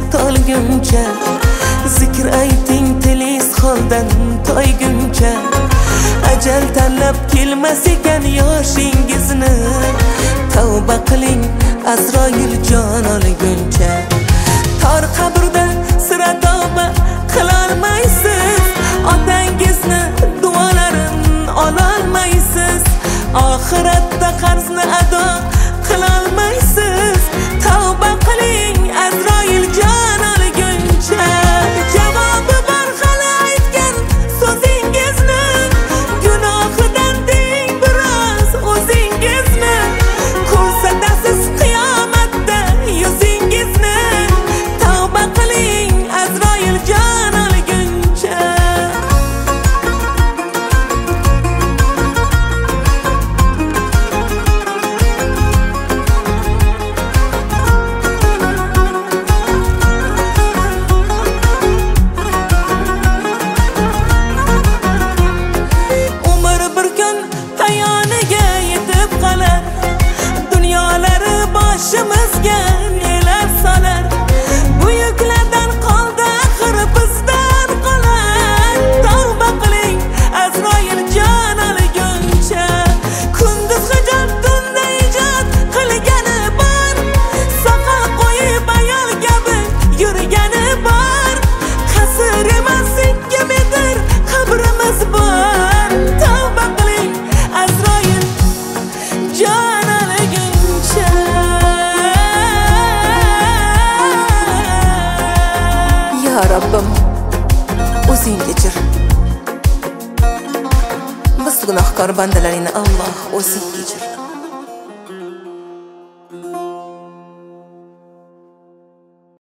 tolguncha, zikr ayting tilis holdan toyguncha. Ajal tanlab kelmas ekan yoshingizni, tavba qiling Azroil jon olguncha. Tor qabrda sira tavba qilolmaysiz, otangizni duolarini ololmaysiz, oxiratda qarzni ado qilolmaysiz. Tavba qiling Azroil jon olguncha. Javobi bor hali aytgan so'zingizni, gunohidan deng biroz o'zingizni. Ko'rsatasiz qiyomatda yuzingizni, tavba qiling Azroil jon olguncha. Boshimizga nelar solar, buyuklardan qoldi axir bizdan qolar. Tavba qiling Azroil jon olguncha. Kunduz hijob tunda ijod qilgani bor, soqol qo'yib ayol kabi yurgani bor. Qasr emas 2 metr qabrimiz bor. Tavba qiling Azroil jon olguncha. Ya Rabbim, o'zing kechir. Biz gunohkor bandalaringni Alloh o'zing kechir.